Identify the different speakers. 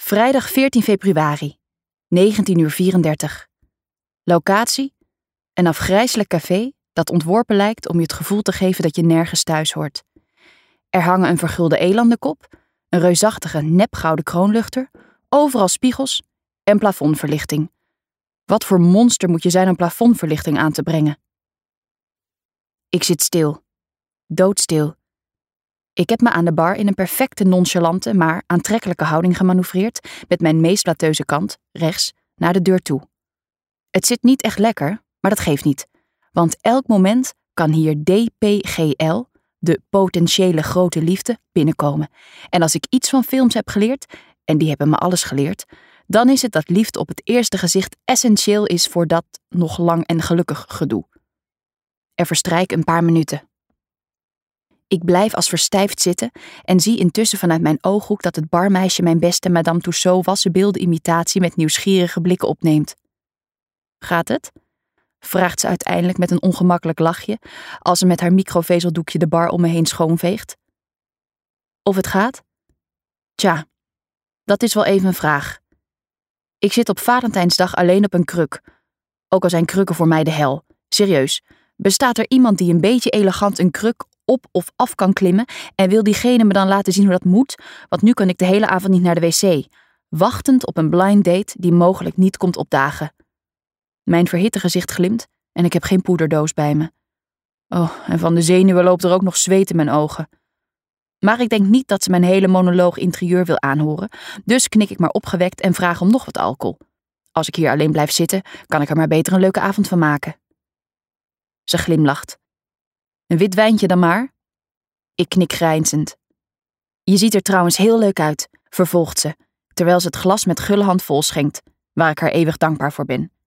Speaker 1: Vrijdag 14 februari, 19:34. Locatie: een afgrijselijk café dat ontworpen lijkt om je het gevoel te geven dat je nergens thuis hoort. Er hangen een vergulde elandenkop, een reusachtige nepgouden kroonluchter, overal spiegels en plafondverlichting. Wat voor monster moet je zijn om plafondverlichting aan te brengen? Ik zit stil. Doodstil. Ik heb me aan de bar in een perfecte nonchalante, maar aantrekkelijke houding gemanoeuvreerd, met mijn meest plateuze kant, rechts, naar de deur toe. Het zit niet echt lekker, maar dat geeft niet. Want elk moment kan hier DPGL, de potentiële grote liefde, binnenkomen. En als ik iets van films heb geleerd, en die hebben me alles geleerd, dan is het dat liefde op het eerste gezicht essentieel is voor dat nog lang en gelukkig gedoe. Er verstrijken een paar minuten. Ik blijf als verstijfd zitten en zie intussen vanuit mijn ooghoek dat het barmeisje mijn beste Madame Tussaud wassenbeelden imitatie met nieuwsgierige blikken opneemt. Gaat het? Vraagt ze uiteindelijk met een ongemakkelijk lachje, als ze met haar microvezeldoekje de bar om me heen schoonveegt. Of het gaat? Tja, dat is wel even een vraag. Ik zit op Valentijnsdag alleen op een kruk. Ook al zijn krukken voor mij de hel. Serieus, bestaat er iemand die een beetje elegant een kruk op of af kan klimmen en wil diegene me dan laten zien hoe dat moet? Want nu kan ik de hele avond niet naar de wc, wachtend op een blind date die mogelijk niet komt opdagen. Mijn verhitte gezicht glimt en ik heb geen poederdoos bij me. Oh, en van de zenuwen loopt er ook nog zweet in mijn ogen. Maar ik denk niet dat ze mijn hele monoloog interieur wil aanhoren, dus knik ik maar opgewekt en vraag om nog wat alcohol. Als ik hier alleen blijf zitten, kan ik er maar beter een leuke avond van maken. Ze glimlacht. Een wit wijntje dan maar? Ik knik grijnzend. Je ziet er trouwens heel leuk uit, vervolgt ze, terwijl ze het glas met gulle hand vol schenkt, waar ik haar eeuwig dankbaar voor ben.